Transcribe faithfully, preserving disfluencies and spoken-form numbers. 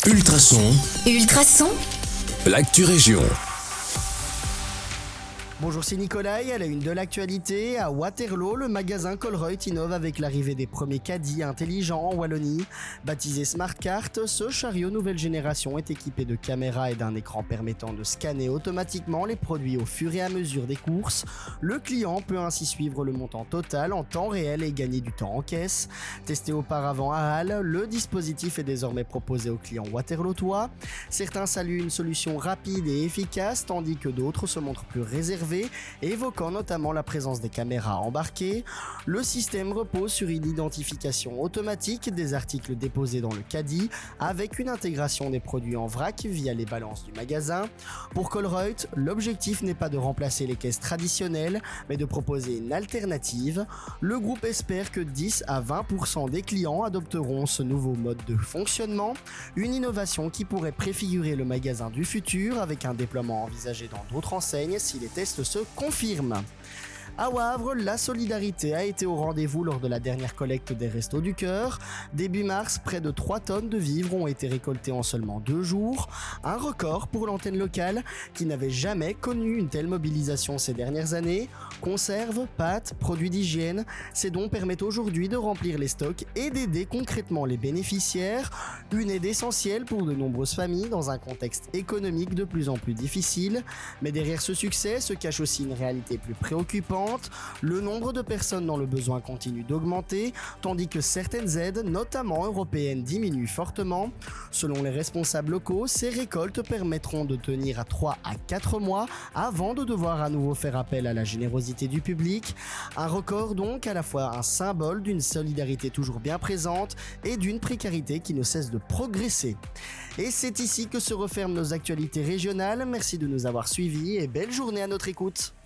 Ultrason, Ultrason, l'actu région. Bonjour, c'est Nicolas et à la une de l'actualité, à Waterloo, le magasin Colruyt innove avec l'arrivée des premiers caddies intelligents en Wallonie. Baptisé SmartCart, ce chariot nouvelle génération est équipé de caméras et d'un écran permettant de scanner automatiquement les produits au fur et à mesure des courses. Le client peut ainsi suivre le montant total en temps réel et gagner du temps en caisse. Testé auparavant à Halle, le dispositif est désormais proposé aux clients waterlootois. Certains saluent une solution rapide et efficace, tandis que d'autres se montrent plus réservés, évoquant notamment la présence des caméras embarquées. Le système repose sur une identification automatique des articles déposés dans le caddie, avec une intégration des produits en vrac via les balances du magasin. Pour Colruyt, l'objectif n'est pas de remplacer les caisses traditionnelles, mais de proposer une alternative. Le groupe espère que dix à vingt pour cent des clients adopteront ce nouveau mode de fonctionnement, une innovation qui pourrait préfigurer le magasin du futur avec un déploiement envisagé dans d'autres enseignes si les tests se confirment. À Wavre, la solidarité a été au rendez-vous lors de la dernière collecte des Restos du Cœur. Début mars, près de trois tonnes de vivres ont été récoltées en seulement deux jours. Un record pour l'antenne locale qui n'avait jamais connu une telle mobilisation ces dernières années. Conserves, pâtes, produits d'hygiène, ces dons permettent aujourd'hui de remplir les stocks et d'aider concrètement les bénéficiaires. Une aide essentielle pour de nombreuses familles dans un contexte économique de plus en plus difficile. Mais derrière ce succès se cache aussi une réalité plus préoccupante. Le nombre de personnes dans le besoin continue d'augmenter, tandis que certaines aides, notamment européennes, diminuent fortement. Selon les responsables locaux, ces récoltes permettront de tenir à trois à quatre mois avant de devoir à nouveau faire appel à la générosité du public. Un record donc à la fois un symbole d'une solidarité toujours bien présente et d'une précarité qui ne cesse de progresser. Et c'est ici que se referment nos actualités régionales. Merci de nous avoir suivis et belle journée à notre écoute.